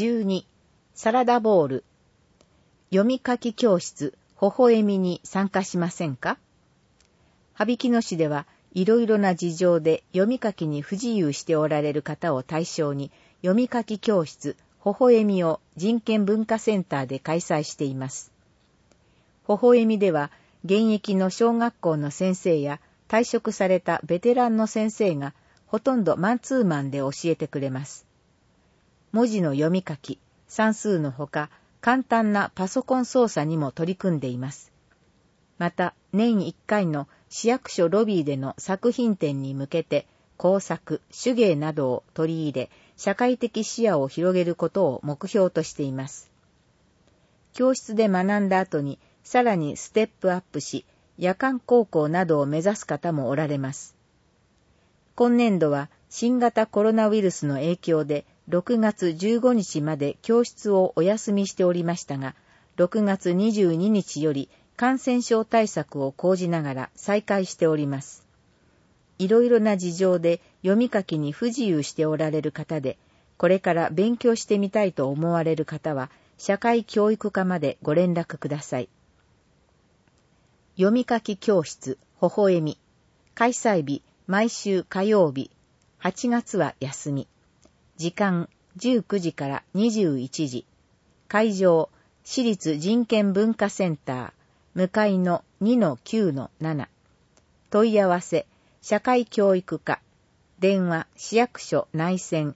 12、サラダボール。読み書き教室、微笑みに参加しませんか？羽曳野市ではいろいろな事情で読み書きに不自由しておられる方を対象に読み書き教室、微笑みを人権文化センターで開催しています。微笑みでは現役の小学校の先生や退職されたベテランの先生がほとんどマンツーマンで教えてくれます。文字の読み書き、算数のほか簡単なパソコン操作にも取り組んでいます。また年1回の市役所ロビーでの作品展に向けて工作、手芸などを取り入れ、社会的視野を広げることを目標としています。教室で学んだ後にさらにステップアップし、夜間高校などを目指す方もおられます。今年度は新型コロナウイルスの影響で6月15日まで教室をお休みしておりましたが、6月22日より感染症対策を講じながら再開しております。いろいろな事情で読み書きに不自由しておられる方で、これから勉強してみたいと思われる方は、社会教育課までご連絡ください。読み書き教室、微笑み。開催日、毎週火曜日。8月は休み。時間、19時から21時。会場、市立人権文化センター。向かいの 2-9-7。問い合わせ、社会教育課。電話、市役所内線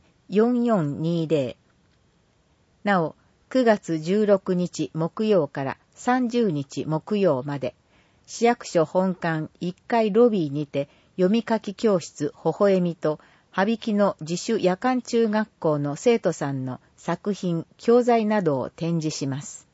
4420。なお、9月16日木曜から30日木曜まで、市役所本館1階ロビーにて読み書き教室微笑みと、羽曳野自主夜間中学校の生徒さんの作品、教材などを展示します。